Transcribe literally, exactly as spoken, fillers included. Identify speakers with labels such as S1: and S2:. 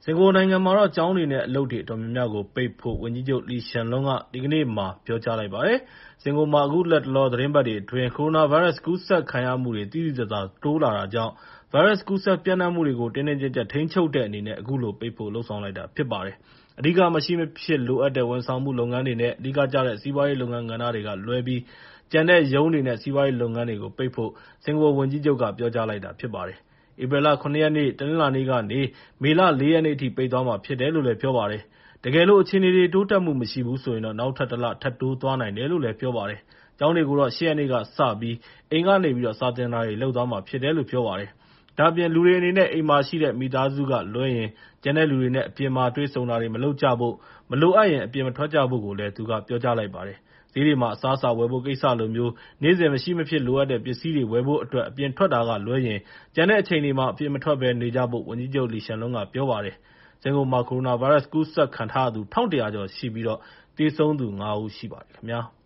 S1: စင်ကာပူနိုင်ငံမှာတော့ ကျောင်းတွေနဲ့ အလုပ်တွေအတော်များများကိုပိတ်ဖို့ ဝန်ကြီးချုပ် Lee Hsien Loong က ဒီကနေ့မှာ ပြောကြားလိုက်ပါတယ်။ စင်ကာပူမှာ အခုလတ်တလော သီတင်းပတ်တွေအတွင်း ကိုရိုနာဗိုင်းရပ်စ်ကူးစက်ခံရမှုတွေ သိသိသာသာတိုးလာတာကြောင့် ဗိုင်းရပ်စ်ကူးစက်ပျံ့နှံ့မှုတွေကို တင်းတင်းကျပ်ကျပ်ထိန်းချုပ်တဲ့အနေနဲ့ အခုလိုပိတ်ဖို့ လုပ်ဆောင်လိုက်တာဖြစ်ပါတယ်။ အဓိက မရှိမဖြစ်လိုအပ်တဲ့ ဝန်ဆောင်မှုလုပ်ငန်းတွေနဲ့ အဓိကကျတဲ့ စီးပွားရေးလုပ်ငန်းကဏ္ဍတွေကလွဲပြီး ကျန်တဲ့ ရုံးတွေနဲ့ စီးပွားရေးလုပ်ငန်းတွေကို ပိတ်ဖို့ စင်ကာပူဝန်ကြီးချုပ်က ပြောကြားလိုက်တာဖြစ်ပါတယ်။ ဧပြီလ ၇ ရက်နေ့ တနင်္လာနေ့ကနေ မေလ ၄ ရက်နေ့အထိ ပိတ်သွားမှာဖြစ်တယ်လို့ ပြောပါတယ်။ တကယ်လို့ အခြေအနေတွေ တိုးတက်မှုမရှိဘူးဆိုရင်တော့ နောက်ထပ် တလ ထပ်တိုးသွားနိုင်တယ်လို့ ပြောပါတယ်။ ကျောင်းတွေကိုတော့ ၈ ရက်နေ့ကစပြီး အိမ်ကနေ စာသင်တာတွေ လုပ်သွားမှာဖြစ်တယ်လို့ ပြောပါတယ်။ ဒါ့အပြင် လူတွေအနေနဲ့ အိမ်မှာရှိတဲ့ မိသားစုကလွဲရင် ကျန်တဲ့လူတွေနဲ့ အပြင်မှာ တွေ့ဆုံတာတွေ မလုပ်ကြဖို့ မလိုအပ်ရင် အပြင်မထွက်ကြဖို့လည်း သူက ပြောကြားလိုက်ပါတယ်။ ဈေးတွေမှာ အစားအစာဝယ်ဖို့ကိစ္စလိုမျိုး နေ့စဉ် မရှိမဖြစ်လိုအပ်တဲ့ ပစ္စည်းတွေဝယ်ဖို့အတွက် အပြင်ထွက်တာကလွဲရင် ကျန်တဲ့အချိန်တွေမှာ အပြင်မထွက်ဘဲနေကြဖို့ ဝန်ကြီးချုပ် Lee Hsien Loong က ပြောပါတယ်။ စင်ကာပူမှာ ကိုရိုနာဗိုင်းရပ်စ်ကူးစက်ခံထားရသူ ၁၁၀၀ ကျော်ရှိပြီး သေဆုံးသူ ငါး ဦးရှိပါတယ်ခင်ဗျာ။